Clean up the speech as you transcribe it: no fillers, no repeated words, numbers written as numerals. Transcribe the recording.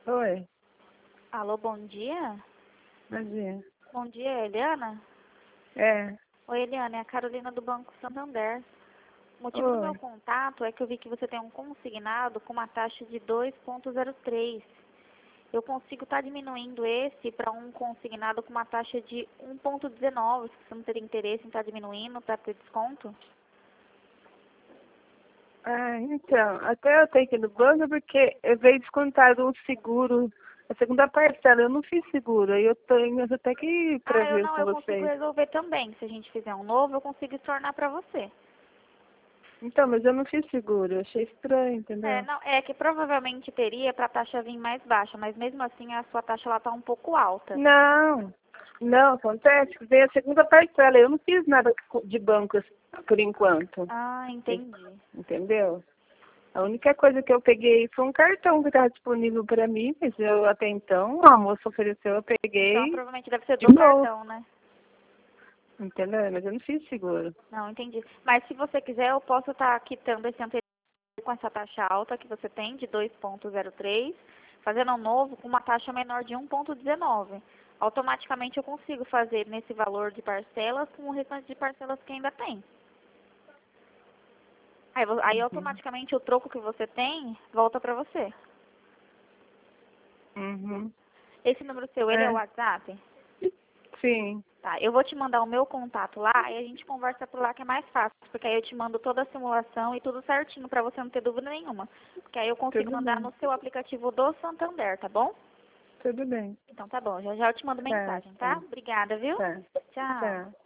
Oi, Alô, bom dia? bom dia. Bom dia, Eliana? É, Oi, Eliana, é a Carolina do Banco Santander. O motivo do meu oi. contato é que eu vi que você tem um consignado com uma taxa de 2,03. Eu consigo estar diminuindo esse para um consignado com uma taxa de 1,19. Se você não teria interesse em estar diminuindo para ter desconto? Ah, então, até eu tenho que ir no banco porque eu veio descontado um seguro, a segunda parcela, eu não fiz seguro, aí eu tenho até que ir pra ver com Eu consigo vocês. resolver também. Se a gente fizer um novo, eu consigo estornar para você. Então, mas eu não fiz seguro, eu achei estranho, entendeu? É que provavelmente teria para a taxa vir mais baixa, mas mesmo assim a sua taxa lá está um pouco alta. Não, não, acontece que veio a segunda parcela, eu não fiz nada de banco por enquanto, Ah, entendi. entendeu? A única coisa que eu peguei foi um cartão que estava disponível para mim, mas eu até então, a moça ofereceu, eu Então peguei provavelmente deve ser de do novo, cartão, né? entendeu? Mas eu não fiz seguro. Não, entendi. Mas se você quiser, eu posso estar quitando esse anterior com essa taxa alta que você tem, de 2,03, fazendo um novo com uma taxa menor de 1,19. Automaticamente eu consigo fazer nesse valor de parcelas com o restante de parcelas que ainda tem. Aí Uhum. automaticamente o troco que você tem volta pra você. Uhum. Esse número seu, ele é o É, WhatsApp? sim, Tá, eu vou te mandar o meu contato lá e a gente conversa por lá que é mais fácil, porque aí eu te mando toda a simulação e tudo certinho pra você não ter dúvida nenhuma. Porque aí eu consigo tudo mandar bem, no seu aplicativo do Santander, tá bom? tudo bem. Então tá bom, já já eu te mando Tá, mensagem, tá? tá, Obrigada, viu? tá, Tchau. tá.